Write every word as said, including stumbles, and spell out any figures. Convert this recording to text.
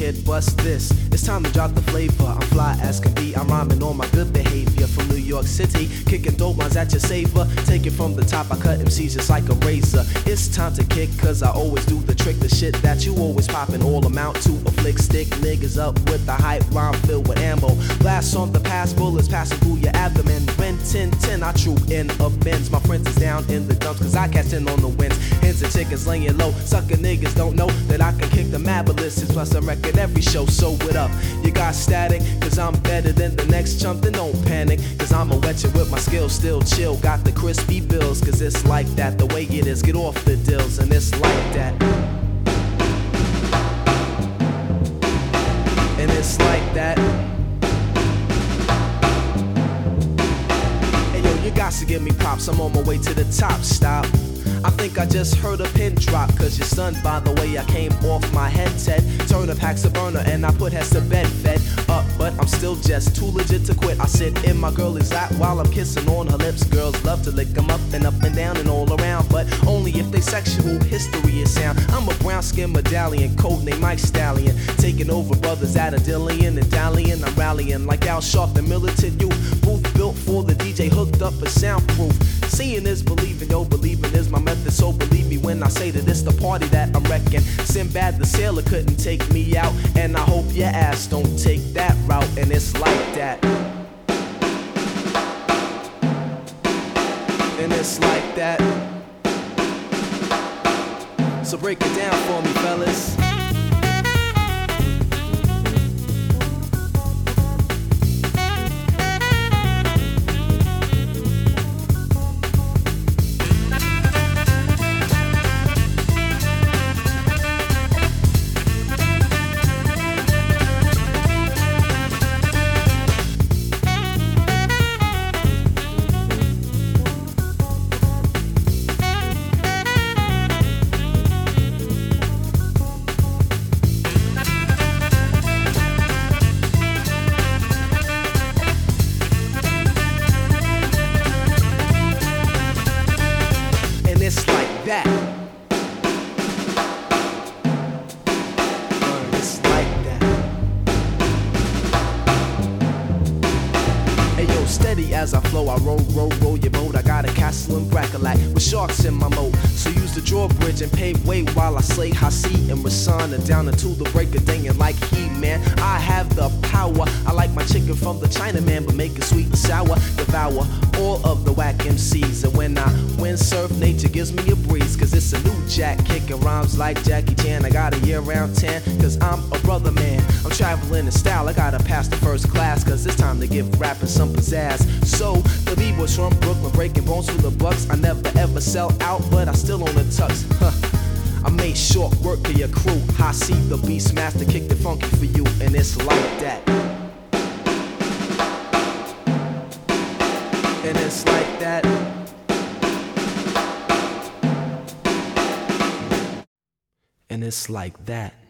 kid, bust this. It's time to drop the flavor. I'm fly as can be. I'm rhyming on my good behavior from New York City. Kicking dope lines at your saver. Take it from the top, I cut M Cs just like a razor. It's time to kick, cause I always do the trick. The shit that you always poppin' all amount to a flick. Stick niggas up with the hype rhyme filled with ammo. Blast on the pass, bullets passing through your abdomen. When ten ten, I troop in a Benz. My friends is down in the dumps, cause I catch in on the winds. Hens and chickens laying low. Sucker niggas don't know that I can kick the mad ballistics. Plus I record every show, so what up? You got static, cause I'm better than the next chump. Then don't panic, cause I'ma wet you with my skills. Still chill, got the crispy bills, cause it's like that. The way it is, get off the deals, and it's like that. And it's like that. Hey yo, you got to give me props, I'm on my way to the top, stop. I think I just heard a pin drop, cause you're stunned by the way I came off my headset. Turn up hacks a burner and I put heads to bed, fed up, but I'm still just too legit to quit. I sit in my girlie's lap while I'm kissing on her lips. Girls love to lick them up and up and down and all around, but only if they sexual history is sound. I'm a brown skin medallion, codename Mike Stallion, taking over brothers at a dillion and dallying. I'm rallying like Al Sharpton, militant youth. Booth built for the D J, hooked up and soundproof. Seeing is believing, yo, believing is my method, so believe me when I say that it's the party that I'm wrecking. Sinbad the sailor couldn't take me out, and I hope your ass don't take that route, and it's like that. And it's like that. So break it down for me, fellas. It's like that. It's like that. Hey yo, steady as I flow, I roll, roll, roll your boat. I got a castle in Brackalack with sharks in my moat. So use the drawbridge and pave way while I slay Hasi and Rasana down into the break of day. And like He-Man, I have the power. I like my chicken from the Chinaman, but make it sweet and sour. Devour all of the whack M Cs. And when I windsurf, nature gives me a breeze, cause it's a new jack kicking rhymes like Jackie Chan. I got a year round tan, cause I'm a brother man. I'm traveling in style, I gotta pass the first class, cause it's time to give rapping some pizzazz. So, the B-boys from Brooklyn, breaking bones for the bucks. I never ever sell out, but I still own the tux. Huh. I made short work of your crew. I see the beast master kick the funky for you, and it's like that. And it's like that. And it's like that.